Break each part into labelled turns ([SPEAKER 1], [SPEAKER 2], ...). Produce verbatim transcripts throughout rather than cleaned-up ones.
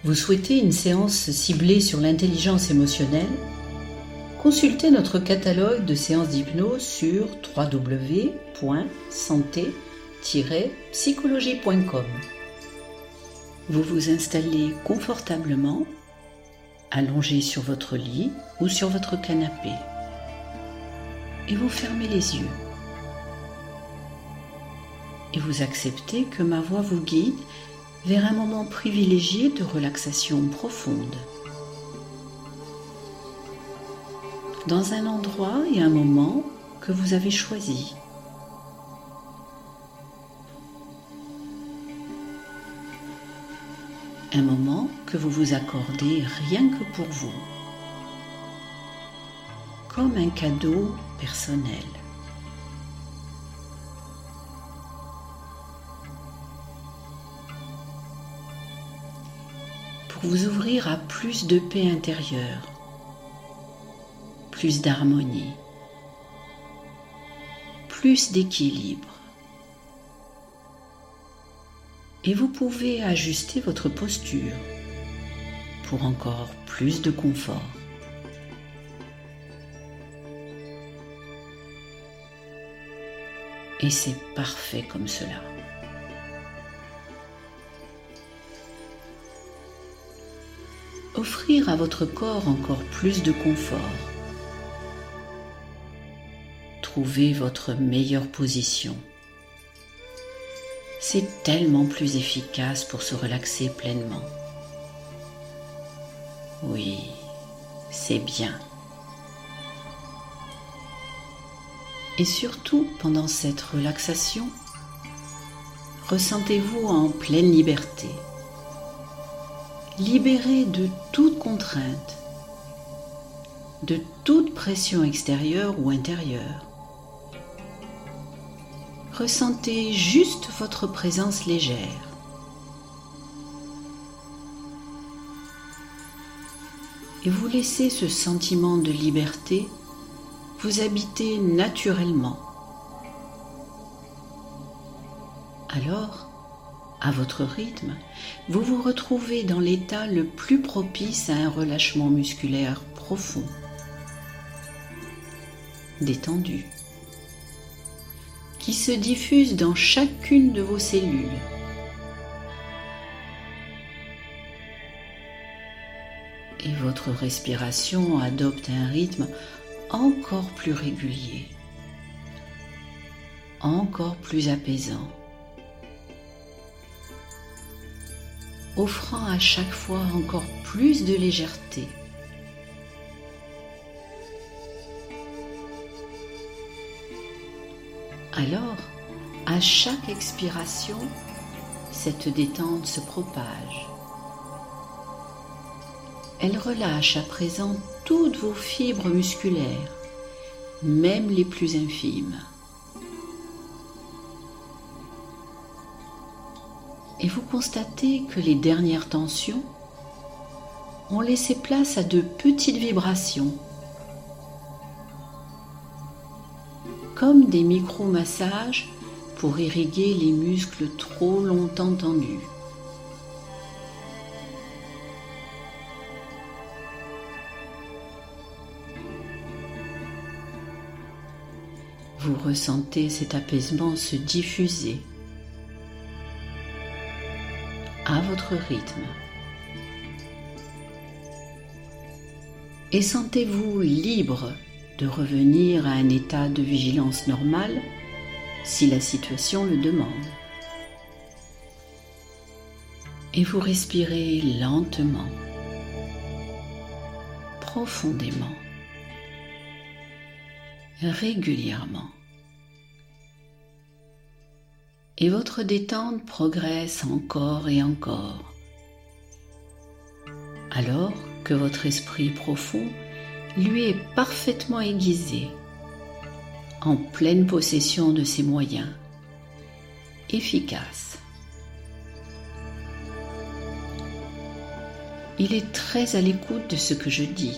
[SPEAKER 1] Vous souhaitez une séance ciblée sur l'intelligence émotionnelle? Consultez notre catalogue de séances d'hypnose sur w w w point santé tiret psychologie point com. Vous vous installez confortablement, allongé sur votre lit ou sur votre canapé, et vous fermez les yeux. Et vous acceptez que ma voix vous guide vers un moment privilégié de relaxation profonde, dans un endroit et un moment que vous avez choisi. Un moment que vous vous accordez rien que pour vous, comme un cadeau personnel. Pour vous ouvrir à plus de paix intérieure, plus d'harmonie, plus d'équilibre. Et vous pouvez ajuster votre posture pour encore plus de confort. Et c'est parfait comme cela. Offrir à votre corps encore plus de confort. Trouvez votre meilleure position. C'est tellement plus efficace pour se relaxer pleinement. Oui, c'est bien. Et surtout, pendant cette relaxation, ressentez-vous en pleine liberté. Libéré de toute contrainte, de toute pression extérieure ou intérieure. Ressentez juste votre présence légère. Et vous laissez ce sentiment de liberté vous habiter naturellement. Alors, à votre rythme, vous vous retrouvez dans l'état le plus propice à un relâchement musculaire profond, détendu, qui se diffuse dans chacune de vos cellules. Et votre respiration adopte un rythme encore plus régulier, encore plus apaisant, offrant à chaque fois encore plus de légèreté. Alors, à chaque expiration, cette détente se propage. Elle relâche à présent toutes vos fibres musculaires, même les plus infimes. Et vous constatez que les dernières tensions ont laissé place à de petites vibrations, comme des micro-massages pour irriguer les muscles trop longtemps tendus. Vous ressentez cet apaisement se diffuser à votre rythme. Et sentez-vous libre de revenir à un état de vigilance normal si la situation le demande. Et vous respirez lentement, profondément, régulièrement. Et votre détente progresse encore et encore, alors que votre esprit profond lui est parfaitement aiguisé, en pleine possession de ses moyens, efficaces. Il est très à l'écoute de ce que je dis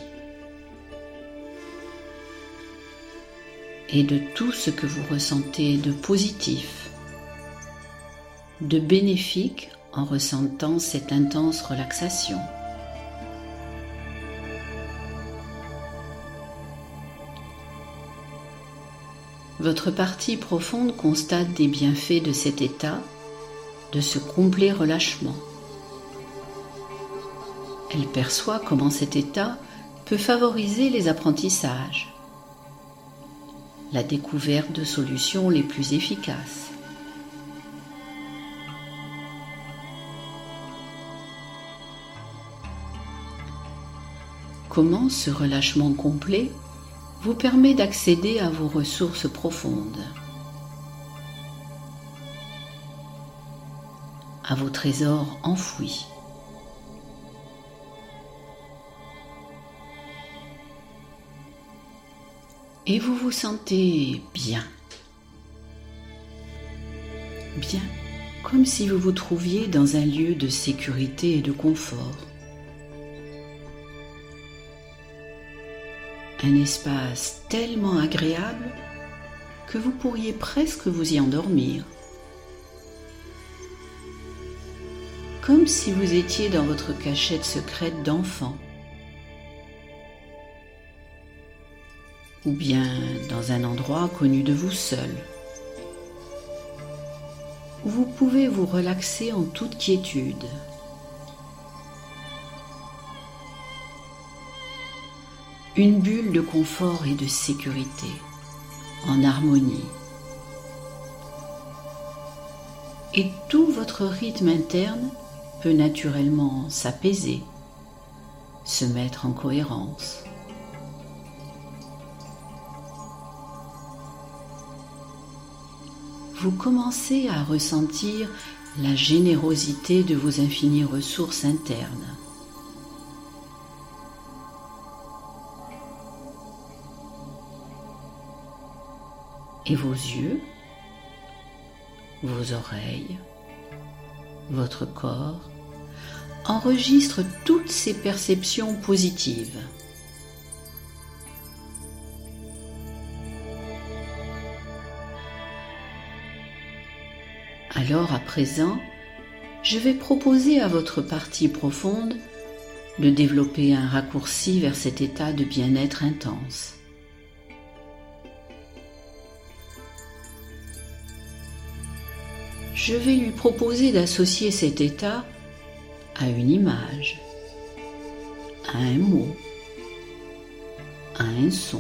[SPEAKER 1] et de tout ce que vous ressentez de positif, de bénéfique en ressentant cette intense relaxation. Votre partie profonde constate des bienfaits de cet état, de ce complet relâchement. Elle perçoit comment cet état peut favoriser les apprentissages, la découverte de solutions les plus efficaces. Comment ce relâchement complet vous permet d'accéder à vos ressources profondes, à vos trésors enfouis. Et vous vous sentez bien, bien, comme si vous vous trouviez dans un lieu de sécurité et de confort. Un espace tellement agréable que vous pourriez presque vous y endormir. Comme si vous étiez dans votre cachette secrète d'enfant. Ou bien dans un endroit connu de vous seul, où vous pouvez vous relaxer en toute quiétude. Une bulle de confort et de sécurité, en harmonie. Et tout votre rythme interne peut naturellement s'apaiser, se mettre en cohérence. Vous commencez à ressentir la générosité de vos infinies ressources internes. Et vos yeux, vos oreilles, votre corps enregistrent toutes ces perceptions positives. Alors à présent, je vais proposer à votre partie profonde de développer un raccourci vers cet état de bien-être intense. Je vais lui proposer d'associer cet état à une image, à un mot, à un son,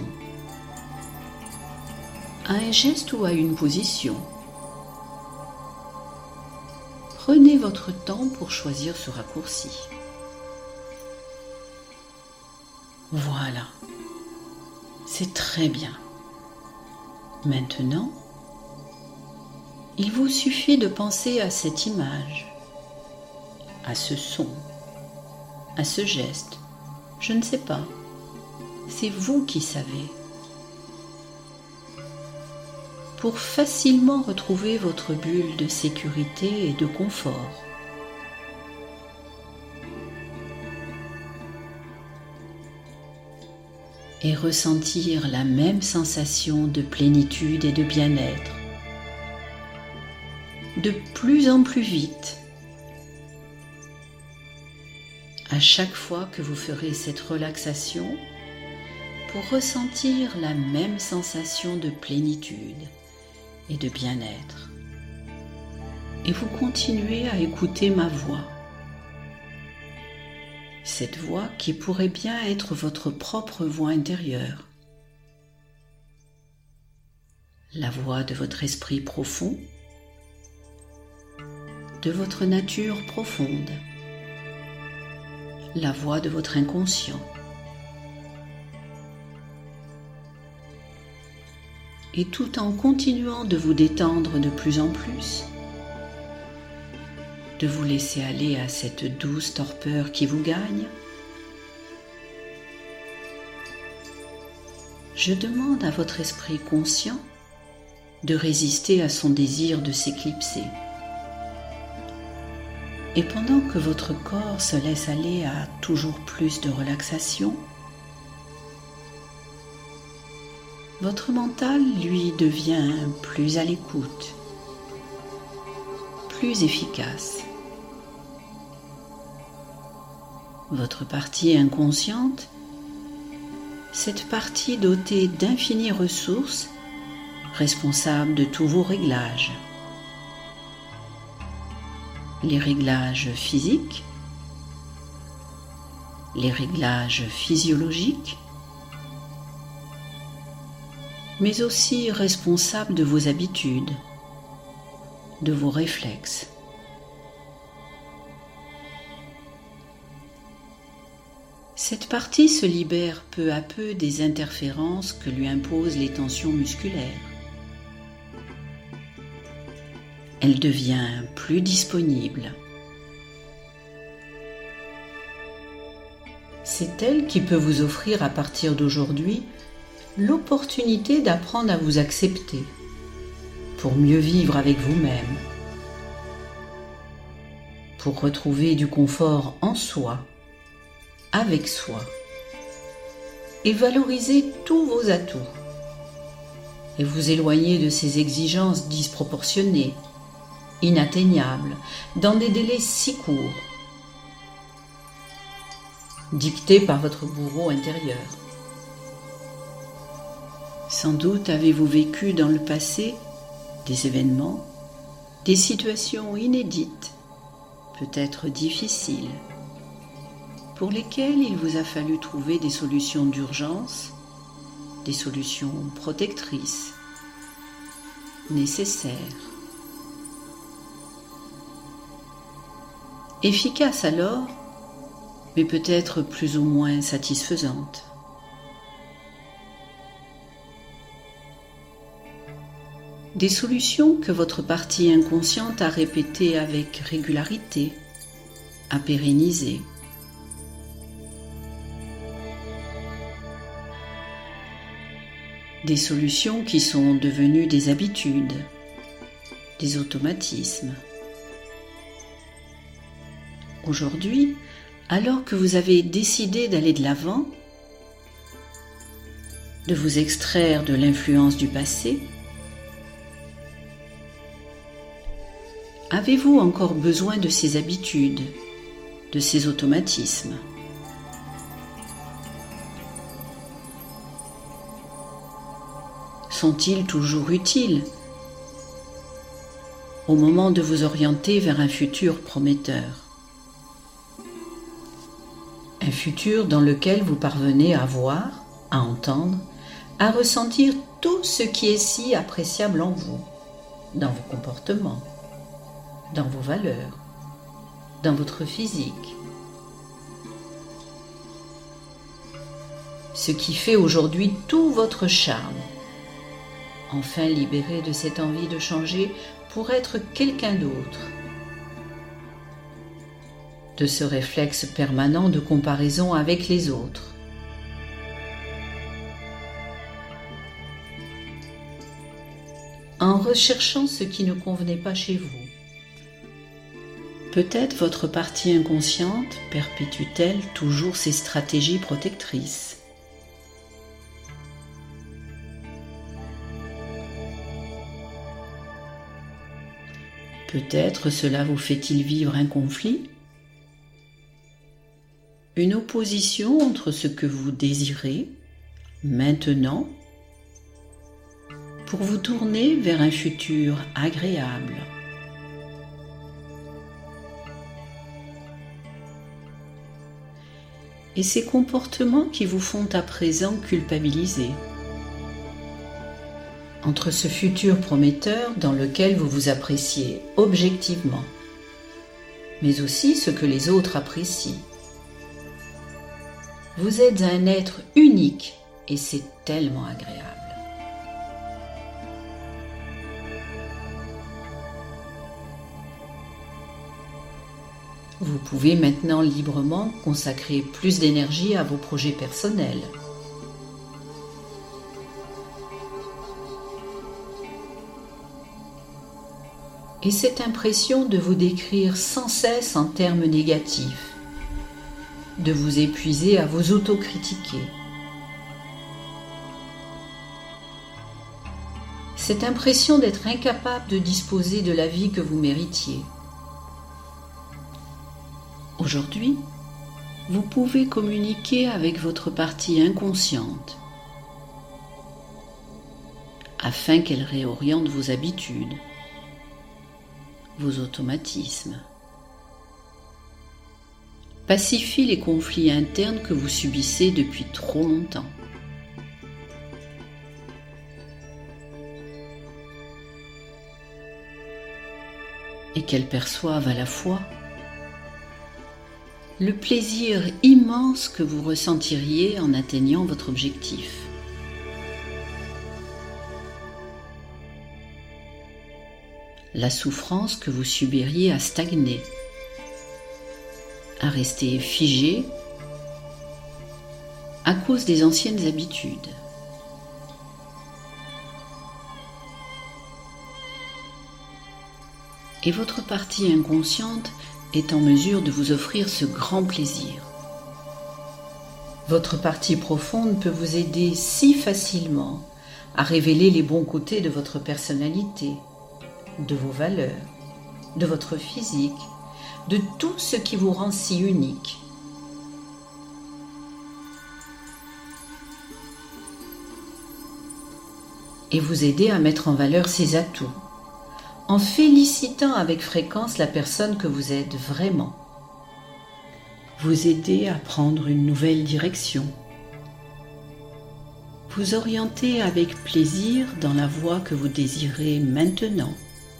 [SPEAKER 1] à un geste ou à une position. Prenez votre temps pour choisir ce raccourci. Voilà, c'est très bien. Maintenant, il vous suffit de penser à cette image, à ce son, à ce geste. Je ne sais pas, c'est vous qui savez. Pour facilement retrouver votre bulle de sécurité et de confort. Et ressentir la même sensation de plénitude et de bien-être. De plus en plus vite. À chaque fois que vous ferez cette relaxation, pour ressentir la même sensation de plénitude et de bien-être. Et vous continuez à écouter ma voix. Cette voix qui pourrait bien être votre propre voix intérieure. La voix de votre esprit profond, de votre nature profonde, la voix de votre inconscient. Et tout en continuant de vous détendre de plus en plus, de vous laisser aller à cette douce torpeur qui vous gagne, je demande à votre esprit conscient de résister à son désir de s'éclipser. Et pendant que votre corps se laisse aller à toujours plus de relaxation, votre mental, lui, devient plus à l'écoute, plus efficace. votre partie inconsciente, cette partie dotée d'infinies ressources, responsable de tous vos réglages. Les réglages physiques, les réglages physiologiques, mais aussi responsable de vos habitudes, de vos réflexes. Cette partie se libère peu à peu des interférences que lui imposent les tensions musculaires. Elle devient plus disponible. C'est elle qui peut vous offrir à partir d'aujourd'hui l'opportunité d'apprendre à vous accepter pour mieux vivre avec vous-même, pour retrouver du confort en soi, avec soi, et valoriser tous vos atouts, et vous éloigner de ces exigences disproportionnées, inatteignables, dans des délais si courts, dictés par votre bourreau intérieur. Sans doute avez-vous vécu dans le passé des événements, des situations inédites, peut-être difficiles, pour lesquelles il vous a fallu trouver des solutions d'urgence, des solutions protectrices, nécessaires, efficaces alors, mais peut-être plus ou moins satisfaisantes. Des solutions que votre partie inconsciente a répétées avec régularité, a pérennisées. Des solutions qui sont devenues des habitudes, des automatismes. Aujourd'hui, alors que vous avez décidé d'aller de l'avant, de vous extraire de l'influence du passé, avez-vous encore besoin de ces habitudes, de ces automatismes ? Sont-ils toujours utiles au moment de vous orienter vers un futur prometteur ? Un futur dans lequel vous parvenez à voir, à entendre, à ressentir tout ce qui est si appréciable en vous, dans vos comportements, dans vos valeurs, dans votre physique. Ce qui fait aujourd'hui tout votre charme. Enfin libéré de cette envie de changer pour être quelqu'un d'autre. De ce réflexe permanent de comparaison avec les autres. En recherchant ce qui ne convenait pas chez vous. Peut-être votre partie inconsciente perpétue-t-elle toujours ses stratégies protectrices. Peut-être cela vous fait-il vivre un conflit, une opposition entre ce que vous désirez maintenant pour vous tourner vers un futur agréable. Et ces comportements qui vous font à présent culpabiliser entre ce futur prometteur dans lequel vous vous appréciez objectivement, mais aussi ce que les autres apprécient. Vous êtes un être unique et c'est tellement agréable. Vous pouvez maintenant librement consacrer plus d'énergie à vos projets personnels. Et cette impression de vous décrire sans cesse en termes négatifs, de vous épuiser à vous autocritiquer. Cette impression d'être incapable de disposer de la vie que vous méritiez. Aujourd'hui, vous pouvez communiquer avec votre partie inconsciente afin qu'elle réoriente vos habitudes, vos automatismes, pacifie les conflits internes que vous subissez depuis trop longtemps. Et qu'elle perçoive à la fois le plaisir immense que vous ressentiriez en atteignant votre objectif. La souffrance que vous subiriez à stagner, à rester figé à cause des anciennes habitudes. Et votre partie inconsciente est en mesure de vous offrir ce grand plaisir. Votre partie profonde peut vous aider si facilement à révéler les bons côtés de votre personnalité, de vos valeurs, de votre physique, de tout ce qui vous rend si unique. Et vous aider à mettre en valeur ces atouts, en félicitant avec fréquence la personne que vous êtes vraiment. Vous aider à prendre une nouvelle direction. Vous orienter avec plaisir dans la voie que vous désirez maintenant.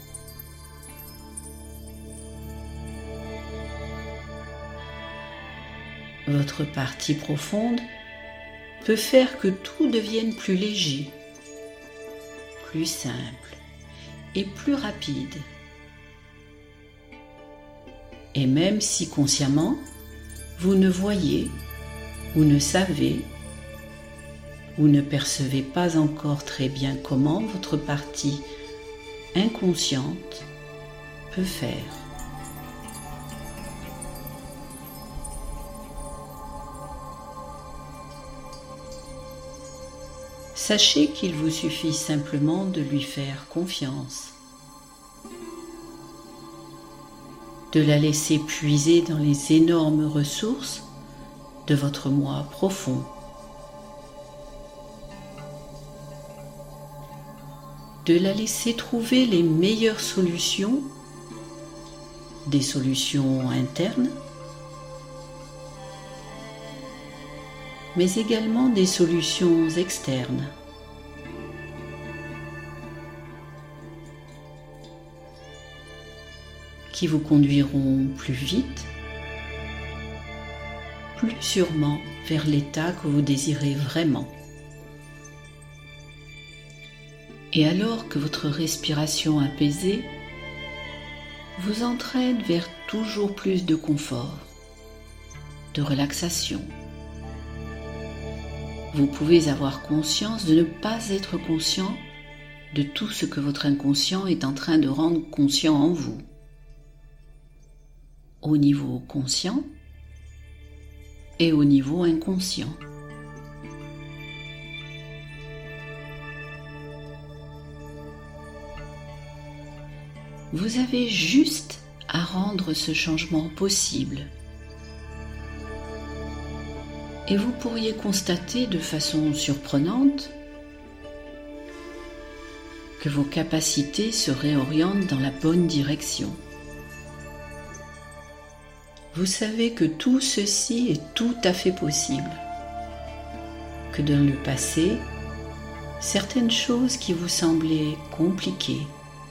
[SPEAKER 1] Votre partie profonde peut faire que tout devienne plus léger, plus simple et plus rapide. Et même si consciemment, vous ne voyez ou ne savez ou ne percevez pas encore très bien comment votre partie inconsciente peut faire. Sachez qu'il vous suffit simplement de lui faire confiance, de la laisser puiser dans les énormes ressources de votre moi profond, de la laisser trouver les meilleures solutions, des solutions internes, mais également des solutions externes. Qui vous conduiront plus vite, plus sûrement vers l'état que vous désirez vraiment. Et alors que votre respiration apaisée vous entraîne vers toujours plus de confort, de relaxation, vous pouvez avoir conscience de ne pas être conscient de tout ce que votre inconscient est en train de rendre conscient en vous. Au niveau conscient et au niveau inconscient. Vous avez juste à rendre ce changement possible. Et vous pourriez constater de façon surprenante que vos capacités se réorientent dans la bonne direction. Vous savez que tout ceci est tout à fait possible, que dans le passé, certaines choses qui vous semblaient compliquées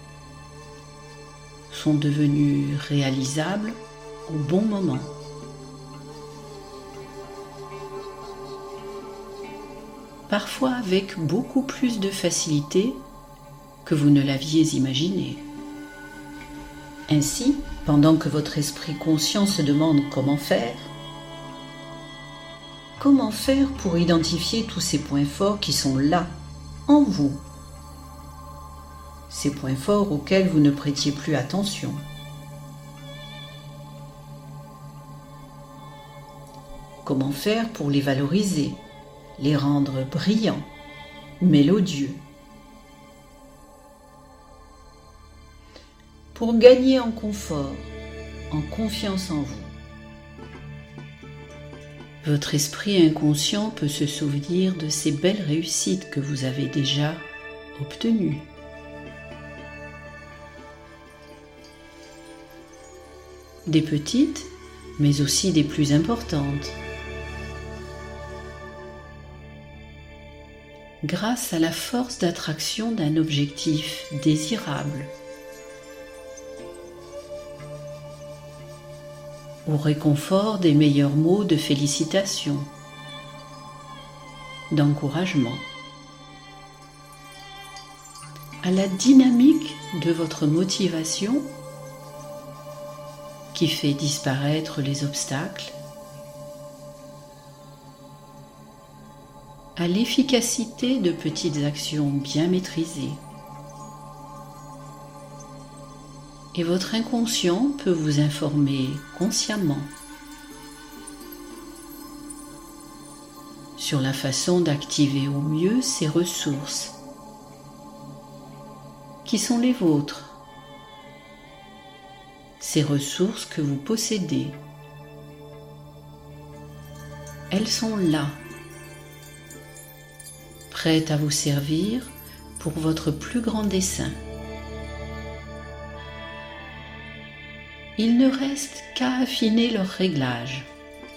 [SPEAKER 1] sont devenues réalisables au bon moment. Parfois avec beaucoup plus de facilité que vous ne l'aviez imaginé. Ainsi, pendant que votre esprit conscient se demande comment faire, comment faire pour identifier tous ces points forts qui sont là, en vous, ces points forts auxquels vous ne prêtiez plus attention. Comment faire pour les valoriser, les rendre brillants, mélodieux. Pour gagner en confort, en confiance en vous. Votre esprit inconscient peut se souvenir de ces belles réussites que vous avez déjà obtenues. Des petites, mais aussi des plus importantes. Grâce à la force d'attraction d'un objectif désirable, au réconfort des meilleurs mots de félicitations, d'encouragement, à la dynamique de votre motivation qui fait disparaître les obstacles, à l'efficacité de petites actions bien maîtrisées. Et votre inconscient peut vous informer consciemment sur la façon d'activer au mieux ces ressources qui sont les vôtres, ces ressources que vous possédez. Elles sont là, prêtes à vous servir pour votre plus grand dessein. Il ne reste qu'à affiner leurs réglages,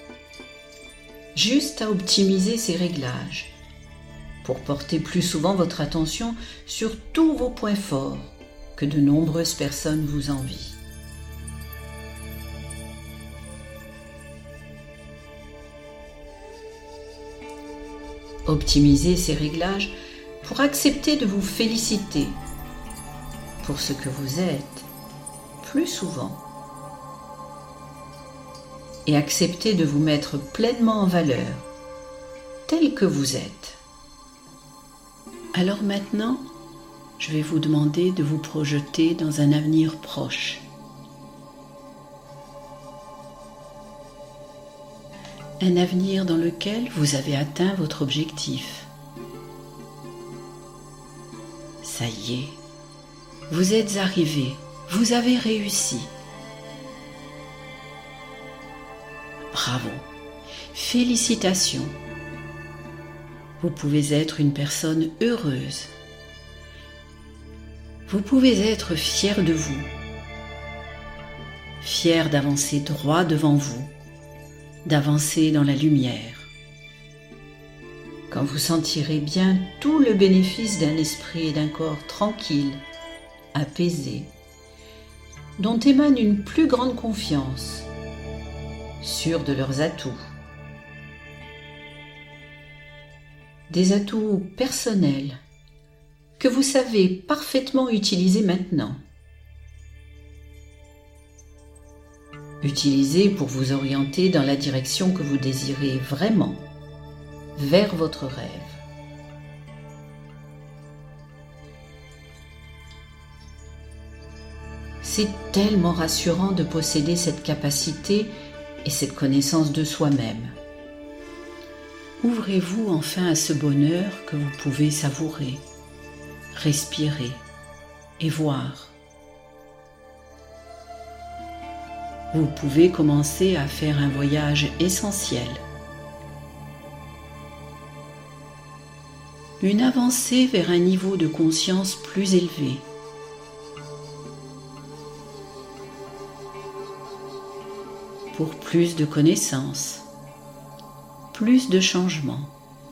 [SPEAKER 1] juste à optimiser ces réglages pour porter plus souvent votre attention sur tous vos points forts que de nombreuses personnes vous envient. Optimisez ces réglages pour accepter de vous féliciter pour ce que vous êtes plus souvent et accepter de vous mettre pleinement en valeur tel que vous êtes. Alors maintenant, je vais vous demander de vous projeter dans un avenir proche. Un avenir dans lequel vous avez atteint votre objectif. Ça y est, vous êtes arrivé, vous avez réussi. Bravo, félicitations. Vous pouvez être une personne heureuse. Vous pouvez être fier de vous, fier d'avancer droit devant vous, d'avancer dans la lumière. Quand vous sentirez bien tout le bénéfice d'un esprit et d'un corps tranquille, apaisé, dont émane une plus grande confiance, sûrs de leurs atouts. Des atouts personnels que vous savez parfaitement utiliser maintenant. Utilisez pour vous orienter dans la direction que vous désirez vraiment, vers votre rêve. C'est tellement rassurant de posséder cette capacité et cette connaissance de soi-même. Ouvrez-vous enfin à ce bonheur que vous pouvez savourer, respirer et voir. Vous pouvez commencer à faire un voyage essentiel. Une avancée vers un niveau de conscience plus élevé. Pour plus de connaissances, plus de changements.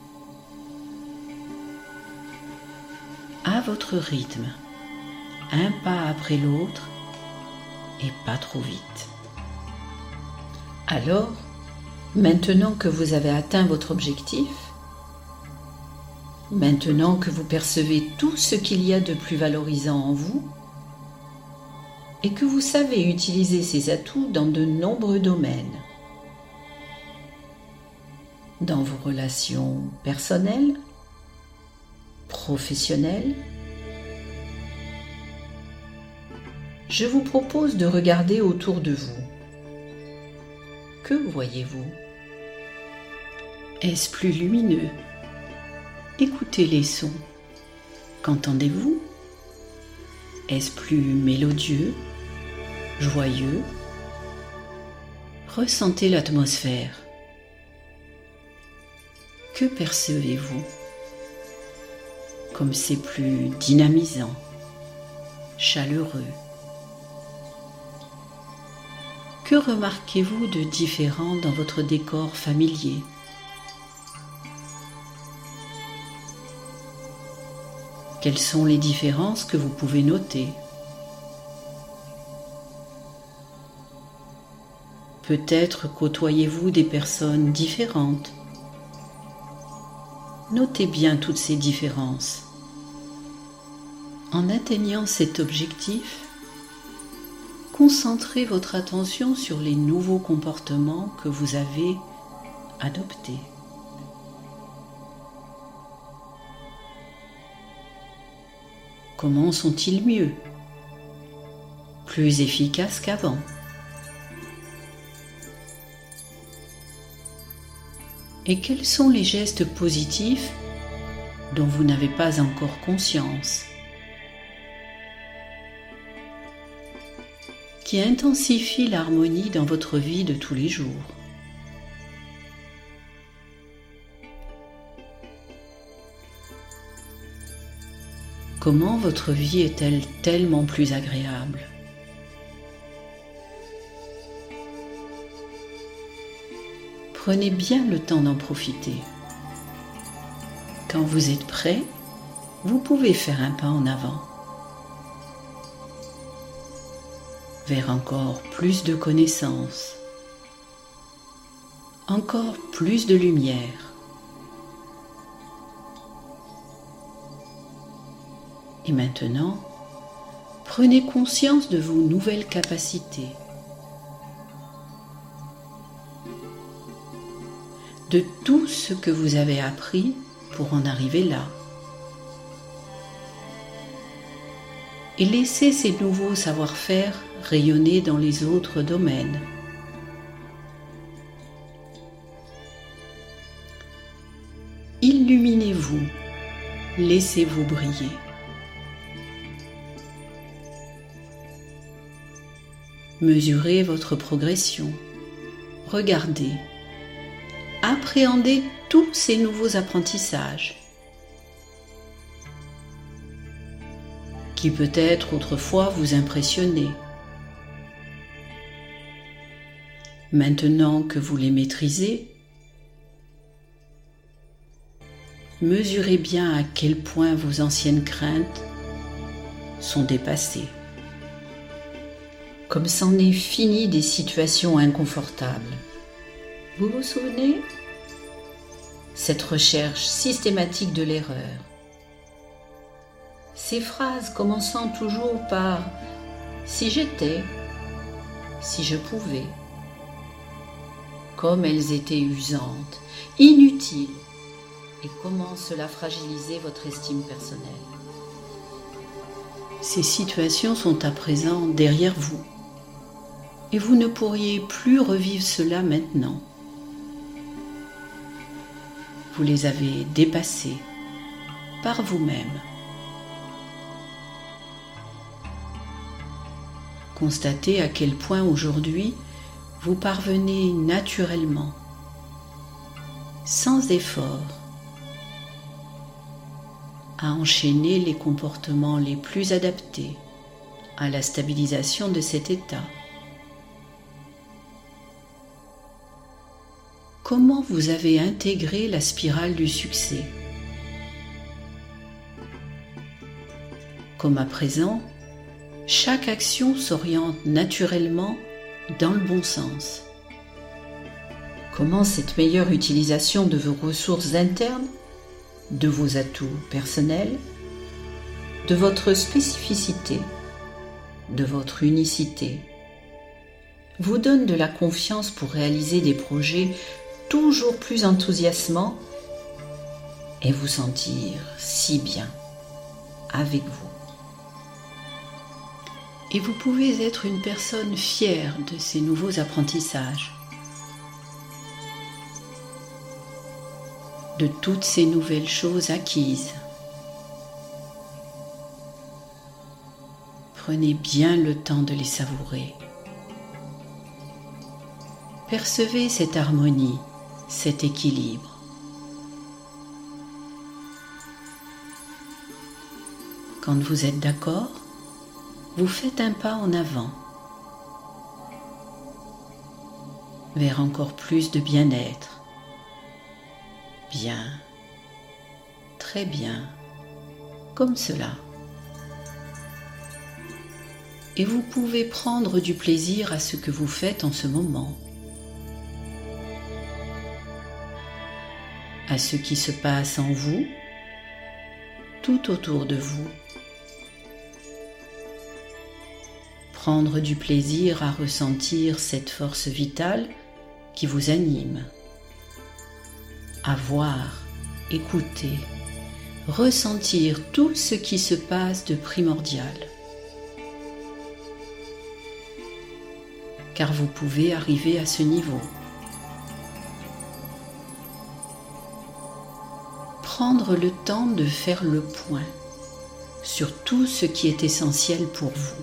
[SPEAKER 1] À votre rythme, un pas après l'autre et pas trop vite. Alors, maintenant que vous avez atteint votre objectif, maintenant que vous percevez tout ce qu'il y a de plus valorisant en vous, et que vous savez utiliser ces atouts dans de nombreux domaines, dans vos relations personnelles, professionnelles, je vous propose de regarder autour de vous. Que voyez-vous? Est-ce plus lumineux? Écoutez les sons. Qu'entendez-vous? Est-ce plus mélodieux, joyeux? Ressentez l'atmosphère. Que percevez-vous? Comme c'est plus dynamisant, chaleureux. Que remarquez-vous de différent dans votre décor familier? Quelles sont les différences que vous pouvez noter? Peut-être côtoyez-vous des personnes différentes. Notez bien toutes ces différences. En atteignant cet objectif, concentrez votre attention sur les nouveaux comportements que vous avez adoptés. Comment sont-ils mieux, plus efficaces qu'avant? Et quels sont les gestes positifs dont vous n'avez pas encore conscience, qui intensifient l'harmonie dans votre vie de tous les jours? Comment votre vie est-elle tellement plus agréable? Prenez bien le temps d'en profiter. Quand vous êtes prêt, vous pouvez faire un pas en avant, vers encore plus de connaissances, encore plus de lumière. Et maintenant, prenez conscience de vos nouvelles capacités, de tout ce que vous avez appris pour en arriver là. Et laissez ces nouveaux savoir-faire rayonner dans les autres domaines. Illuminez-vous, laissez-vous briller. Mesurez votre progression, regardez, appréhendez tous ces nouveaux apprentissages qui peut-être autrefois vous impressionnaient. Maintenant que vous les maîtrisez, mesurez bien à quel point vos anciennes craintes sont dépassées. Comme c'en est fini des situations inconfortables. Vous vous souvenez? Cette recherche systématique de l'erreur. Ces phrases commençant toujours par « si j'étais »,« si je pouvais », comme elles étaient usantes, inutiles, et comment cela fragilisait votre estime personnelle. Ces situations sont à présent derrière vous, et vous ne pourriez plus revivre cela maintenant. Vous les avez dépassées par vous-même. Constatez à quel point aujourd'hui vous parvenez naturellement, sans effort, à enchaîner les comportements les plus adaptés à la stabilisation de cet état. Comment vous avez intégré la spirale du succès? Comme à présent, chaque action s'oriente naturellement dans le bon sens. Comment cette meilleure utilisation de vos ressources internes, de vos atouts personnels, de votre spécificité, de votre unicité, vous donne de la confiance pour réaliser des projets toujours plus enthousiasmants et vous sentir si bien avec vous. Et vous pouvez être une personne fière de ces nouveaux apprentissages, de toutes ces nouvelles choses acquises. Prenez bien le temps de les savourer. Percevez cette harmonie, cet équilibre. Quand vous êtes d'accord, vous faites un pas en avant vers encore plus de bien-être. Bien, très bien, comme cela. Et vous pouvez prendre du plaisir à ce que vous faites en ce moment, à ce qui se passe en vous, tout autour de vous. Prendre du plaisir à ressentir cette force vitale qui vous anime, à voir, écouter, ressentir tout ce qui se passe de primordial. Car vous pouvez arriver à ce niveau. Prendre le temps de faire le point sur tout ce qui est essentiel pour vous.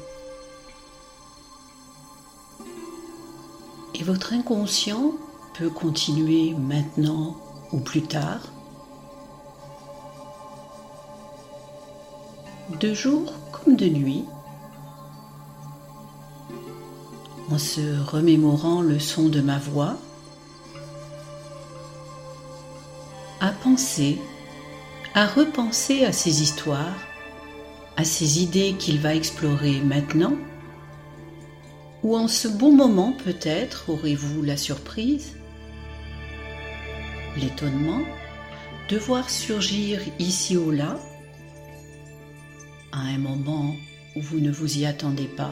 [SPEAKER 1] Et votre inconscient peut continuer maintenant ou plus tard, de jour comme de nuit, en se remémorant le son de ma voix, à penser, à repenser à ces histoires, à ces idées qu'il va explorer maintenant, ou en ce bon moment peut-être aurez-vous la surprise, l'étonnement de voir surgir ici ou là, à un moment où vous ne vous y attendez pas,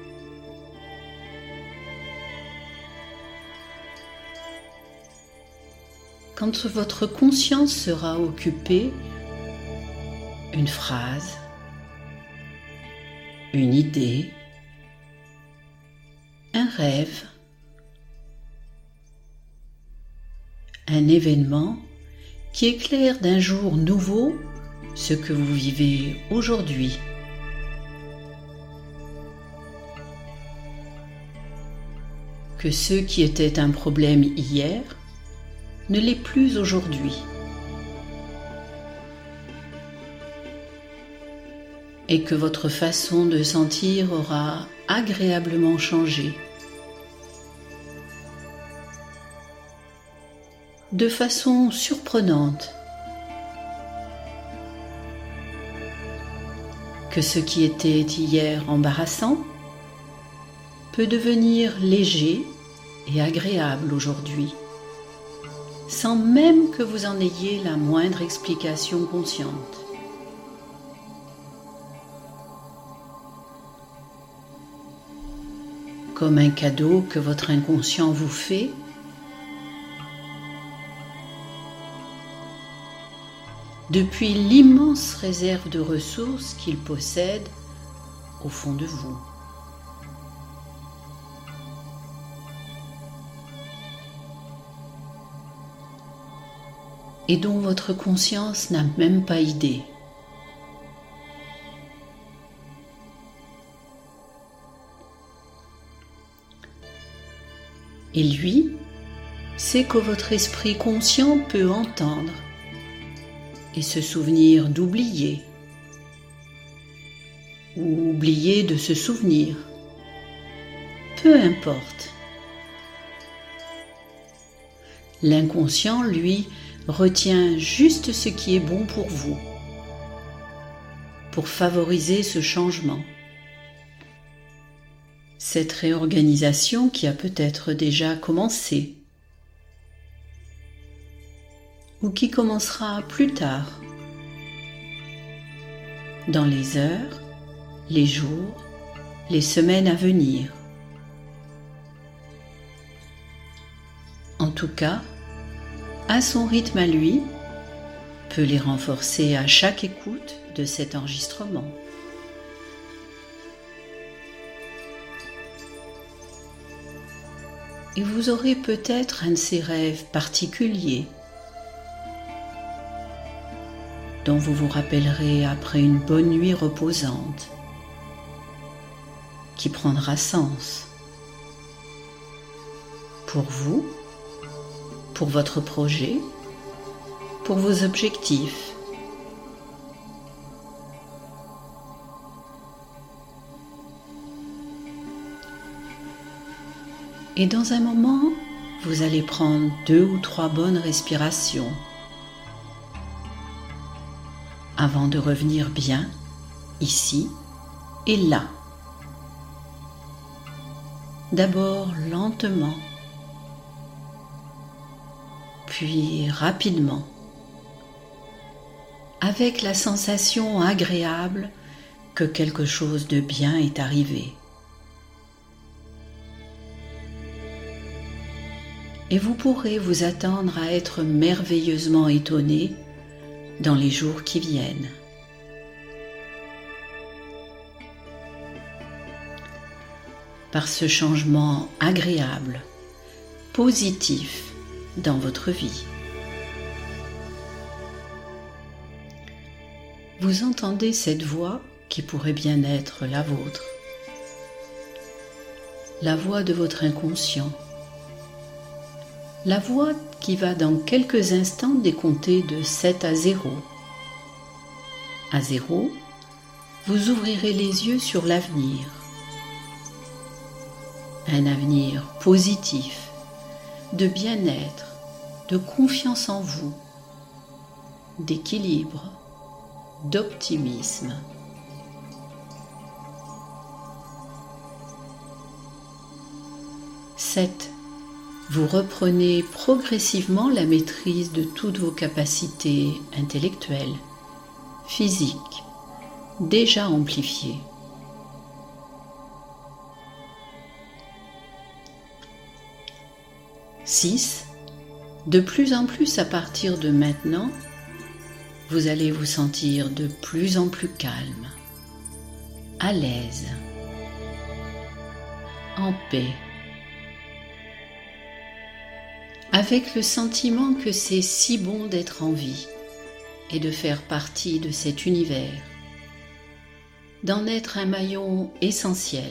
[SPEAKER 1] quand votre conscience sera occupée, une phrase, une idée, un rêve, un événement qui éclaire d'un jour nouveau ce que vous vivez aujourd'hui. Que ce qui était un problème hier ne l'est plus aujourd'hui. Et que votre façon de sentir aura agréablement changé. De façon surprenante. Que ce qui était hier embarrassant peut devenir léger et agréable aujourd'hui, sans même que vous en ayez la moindre explication consciente. Comme un cadeau que votre inconscient vous fait, depuis l'immense réserve de ressources qu'il possède au fond de vous. Et dont votre conscience n'a même pas idée. Et lui, c'est que votre esprit conscient peut entendre et se souvenir d'oublier, ou oublier de se souvenir, peu importe. L'inconscient, lui, retient juste ce qui est bon pour vous, pour favoriser ce changement. Cette réorganisation qui a peut-être déjà commencé, ou qui commencera plus tard, dans les heures, les jours, les semaines à venir. En tout cas, à son rythme à lui, peut les renforcer à chaque écoute de cet enregistrement. Et vous aurez peut-être un de ces rêves particuliers dont vous vous rappellerez après une bonne nuit reposante, qui prendra sens pour vous, pour votre projet, pour vos objectifs. Et dans un moment, vous allez prendre deux ou trois bonnes respirations avant de revenir bien ici et là. D'abord lentement, puis rapidement, avec la sensation agréable que quelque chose de bien est arrivé. Et vous pourrez vous attendre à être merveilleusement étonné dans les jours qui viennent. Par ce changement agréable, positif dans votre vie. Vous entendez cette voix qui pourrait bien être la vôtre, la voix de votre inconscient, la voix qui va dans quelques instants décompter de sept à zéro. À zéro, vous ouvrirez les yeux sur l'avenir. Un avenir positif, de bien-être, de confiance en vous, d'équilibre, d'optimisme. sept. Vous reprenez progressivement la maîtrise de toutes vos capacités intellectuelles, physiques, déjà amplifiées. six. De plus en plus à partir de maintenant, vous allez vous sentir de plus en plus calme, à l'aise, en paix, avec le sentiment que c'est si bon d'être en vie et de faire partie de cet univers, d'en être un maillon essentiel.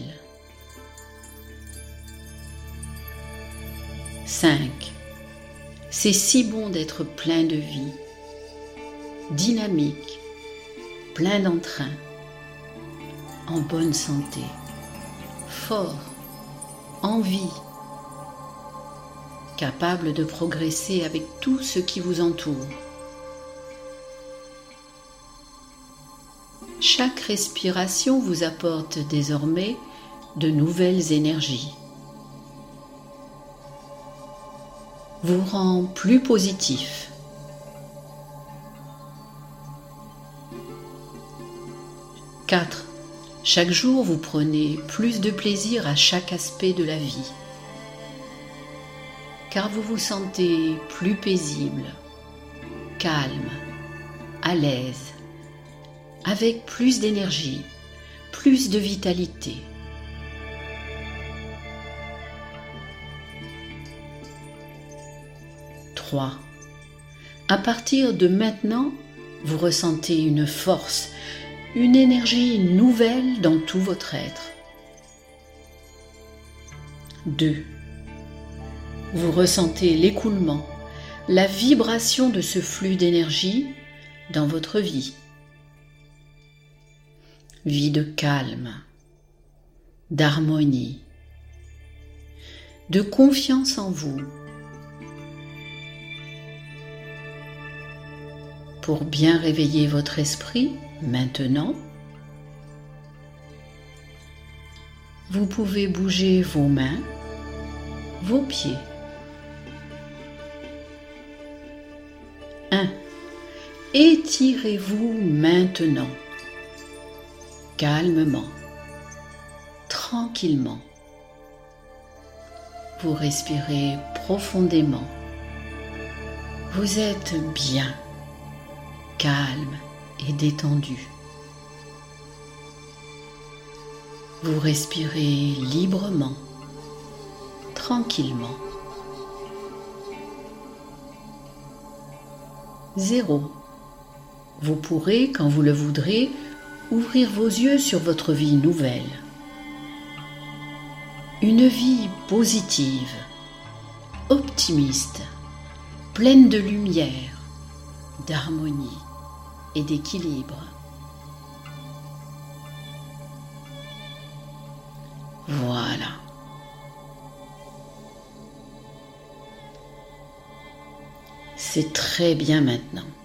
[SPEAKER 1] cinq. C'est si bon d'être plein de vie, dynamique, plein d'entrain, en bonne santé, fort, en vie, capable de progresser avec tout ce qui vous entoure. Chaque respiration vous apporte désormais de nouvelles énergies, vous rend plus positif. quatre. Chaque jour, vous prenez plus de plaisir à chaque aspect de la vie, car vous vous sentez plus paisible, calme, à l'aise, avec plus d'énergie, plus de vitalité. trois. À partir de maintenant, vous ressentez une force, une énergie nouvelle dans tout votre être. deux. Vous ressentez l'écoulement, la vibration de ce flux d'énergie dans votre vie. Vie de calme, d'harmonie, de confiance en vous. Pour bien réveiller votre esprit, maintenant, vous pouvez bouger vos mains, vos pieds. un. Étirez-vous maintenant, calmement, tranquillement. Vous respirez profondément. Vous êtes bien, calme et détendu. Vous respirez librement, tranquillement. Zéro. Vous pourrez, quand vous le voudrez, ouvrir vos yeux sur votre vie nouvelle. Une vie positive, optimiste, pleine de lumière, d'harmonie et d'équilibre. Voilà. C'est très bien maintenant.